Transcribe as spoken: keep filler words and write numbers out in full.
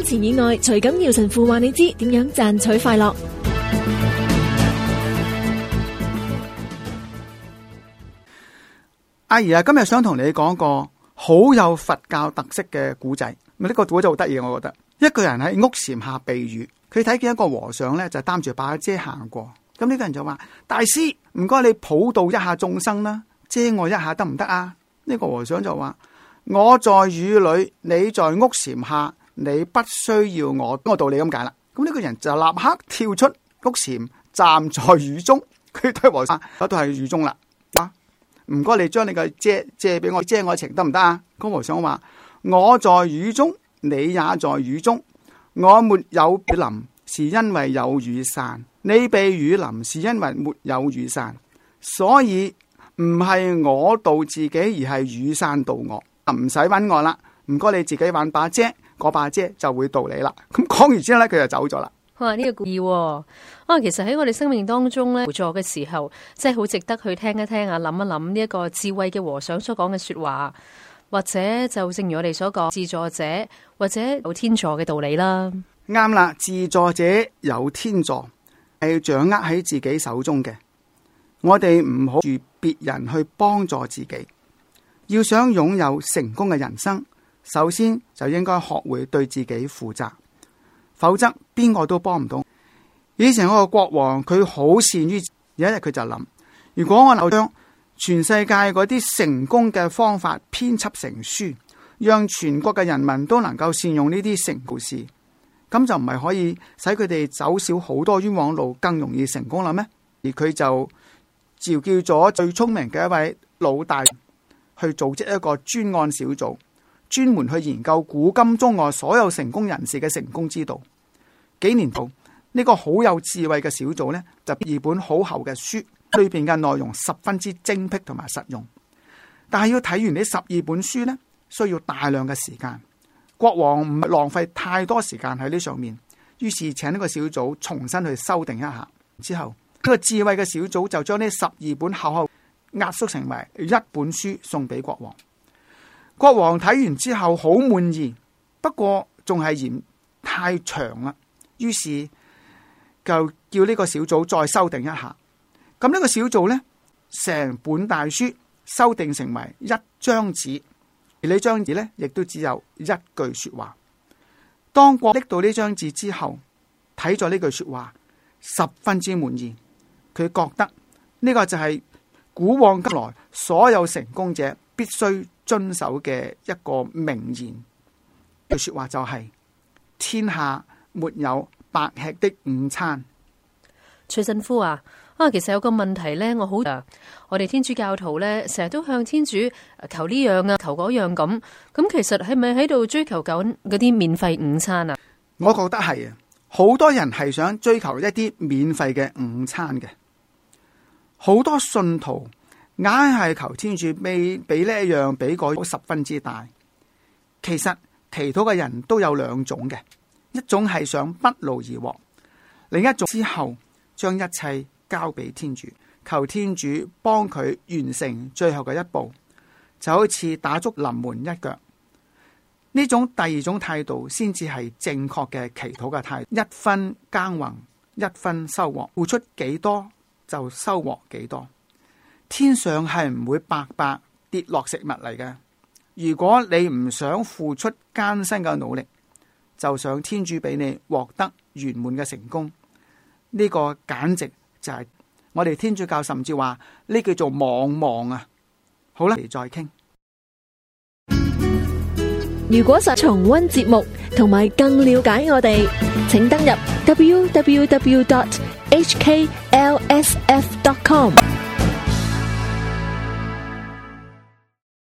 錢以外，徐錦耀神父話你知點樣賺取快樂。 阿姨啊，今日想同你講個好有佛教特色嘅古仔。呢個古仔好得意，我覺得一個人喺屋檐下避雨，佢睇見一個和尚咧就擔住把遮行過。咁呢個人就話：大師，唔該你普渡一下眾生啦，遮我一下得唔得啊？呢個和尚就話：我在雨裏，你在屋檐下，你不需要我，我道理咁解啦。咁呢個人就立刻跳出屋檐，站在雨中。佢對和尚嗰度係雨中啦。唔該，你將你嘅遮借俾我，遮我情得唔得啊？嗰和尚話：我在雨中，你也在雨中。我沒有雨淋，是因為有雨傘；你被雨淋，是因為沒有雨傘。所以唔係我渡自己，而係雨傘渡我。唔使揾我啦，唔該你自己揾把遮，嗰把遮就會渡你啦。咁講完之後咧，佢就走咗啦。 哇！呢、這個故意啊，其實喺我哋生命當中咧，輔助嘅時候，真係好值得去聽一聽啊，諗一諗呢一個智慧嘅和尚所講嘅說話，或者就正如我哋所講，自助者或者有天助嘅道理啦。 啱啦，自助者有天助，係掌握喺自己手中嘅。我哋唔好住別人去幫助自己，要想擁有成功嘅人生，首先就應該學會對自己負責。否則邊個都幫唔到。以前嗰個國王佢好善於，有一日佢就諗：如果我能將全世界嗰啲成功嘅方法編輯成書，讓全國嘅人民都能夠善用呢啲成功事，咁就唔係可以使佢哋走少好多冤枉路，更容易成功啦咩？而佢就召叫咗最聰明嘅一位老大去組織一個專案小組，專門去研究古今中外所有成功人士嘅成功之道。幾年後，呢個好有智慧嘅小組呢，就二本好厚嘅書，裏邊嘅內容十分之精闢同埋實用。但係要睇完呢十二本書呢，需要大量嘅時間。國王唔浪費太多時間喺呢上面，於是請呢個小組重新去修訂一下。之後呢個智慧嘅小組就將呢十二本厚厚壓縮成為一本書送俾國王。國王睇完之後好滿意，不過仲係嫌太長啦，於是就叫呢個小組再修訂一下。咁呢個小組呢，成本大書修訂成為一張紙，而呢張紙呢，亦都只有一句說話。當國拎到呢張紙之後，睇咗呢句說話，十分之滿意。佢覺得呢個就係古往今來所有成功者必須遵守嘅一個名言。句說話就係、是：天下沒有白吃的午餐。 徐神父啊，啊，其實有個問題呢，我好啊，我哋天主教徒呢，成日都向天主求呢樣啊，求嗰樣咁，咁其實係咪喺度追求緊嗰啲免費午餐啊？ 我覺得係啊，好多人係想追求一啲免費嘅午餐嘅，好多信徒硬係求天主未俾呢一樣，俾嗰十分之大。其實祈禱嘅人都有兩種嘅，一種係想不勞而獲，另一種之後將一切交俾天主，求天主幫佢完成最後嘅一步，就好似打足臨門一腳。呢種第二種態度先至係正確嘅祈禱嘅態度，一分耕耘一分收穫，付出幾多就收穫幾多。天上係唔會白白跌落食物嚟嘅。如果你唔想付出艱辛嘅努力，就想天主俾你獲得圓滿嘅成功，呢個簡直就係我哋天主教甚至話呢叫做妄望啊！好啦，嚟再傾。 如果想重溫節目同埋更了解我哋，請登入 w w w dot h k l s f dot com。